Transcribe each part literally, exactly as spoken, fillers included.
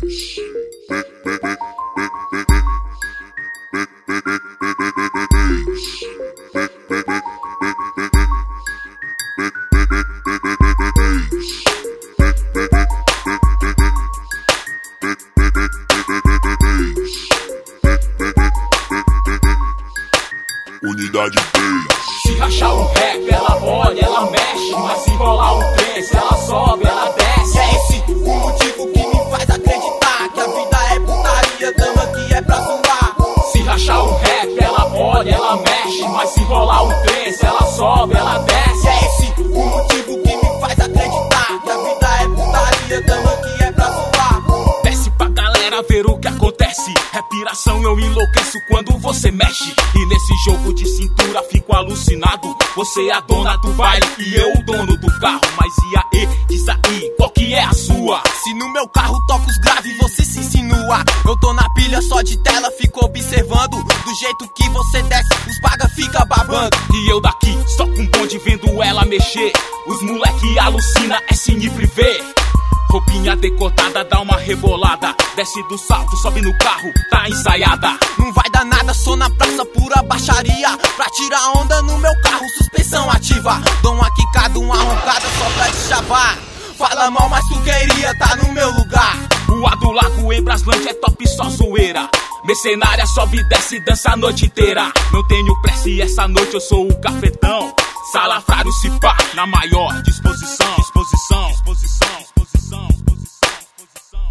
Unidade três. Se rachar o rap, ela olha, ela mexe. Mas se rolar o trance, ela sobe, ela desce. É esse o motivo que me faz acreditar que a vida é putaria, dama que é pra zoar. Se rachar o rap, ela olha, ela mexe. Mas se rolar o trance, ela sobe, ela desce. É esse o motivo que me faz acreditar que a vida é putaria, dama que é pra zoar. Desce pra galera ver o que acontece. Respiração, eu enlouqueço quando você mexe. E nesse jogo de cintura fico alucinado. Você é a dona do baile e eu o dono do carro. Mas e aí, diz aí, qual que é a sua? Se no meu carro toca os graves, você se insinua. Eu tô na pilha só de tela, fico observando. Do jeito que você desce, os paga fica babando. E eu daqui, só com bonde vendo ela mexer. Os moleque alucina, é cine privê. Roupinha decotada, dá uma rebolada. Desce do salto, sobe no carro, tá ensaiada. Não vai dar nada, sou na praça pura baixaria. Pra tirar onda no meu carro, suspensão ativa. Dou uma quicada, uma roncada só pra te chavar. Fala mal, mas tu queria tá no meu lugar. Rua do Lago em Braslândia é top, só zoeira. Mercenária sobe, desce, dança a noite inteira. Não tenho pressa e essa noite eu sou o cafetão. Salafrário se pá, na maior disposição. Disposição, disposição, disposição, disposição.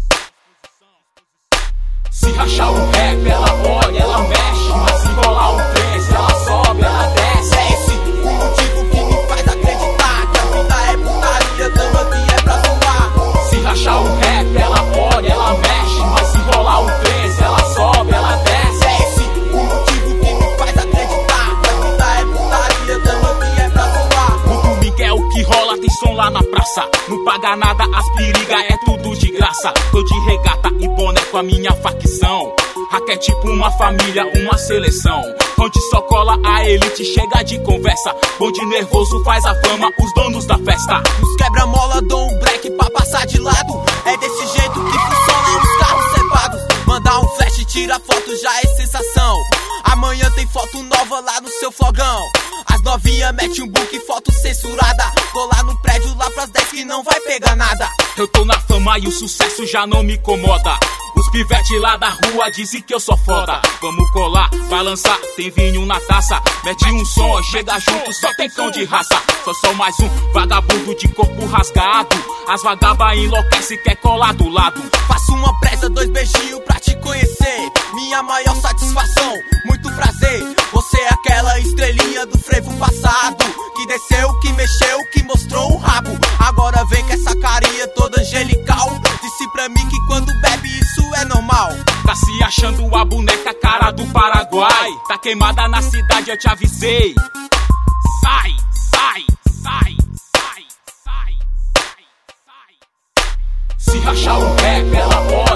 Se rachar o rap, ela olha, ela mexe. Mas se rolar o trance, ela sobe, ela desce. É esse o motivo que me faz acreditar que a vida é putaria, dama que é pra zoar. Se rachar o rap, ela olha, ela mexe. Mas se rolar o trance, ela sobe, ela desce. É esse o motivo que me faz acreditar que a vida é putaria, dama que é pra zoar. O domingo é o que rola, tem som lá na praça. Não paga nada, as periga é tudo de graça. Tô de regata e boné com a minha facção. Aqui é tipo uma família, uma seleção. Onde só cola a elite, chega de conversa. Bonde nervoso faz a fama, os donos da festa. Os quebra-mola dão um break pra passar de lado. É desse jeito que funcionam os carros cepados. Mandar um flash, tira foto, já é sensação. Amanhã tem foto nova lá no seu flogão. As novinha mete um book, foto censurada. Tô lá no prédio lá pras dez que não vai pegar nada. Eu tô na fama e o sucesso já não me incomoda. Os pivete lá da rua dizem que eu sou foda. Vamos colar, balançar, tem vinho na taça. Mete um som, chega junto, só tem cão de raça. Sou só mais um vagabundo de corpo rasgado. As vagabas enlouquece, quer colar do lado. Faço uma presa, dois beijinhos pra te conhecer. Minha maior satisfação, muito prazer. Você é aquela estrelinha do frevo passado, que desceu, que mexeu, que mostrou o rabo. Agora vem com essa carinha toda angelical. Disse pra mim que quando bebe isso é normal. Tá se achando a boneca cara do Paraguai. Tá queimada na cidade, eu te avisei. Sai, sai, sai, sai, sai, sai, sai. Se rachar o rap, ela olha.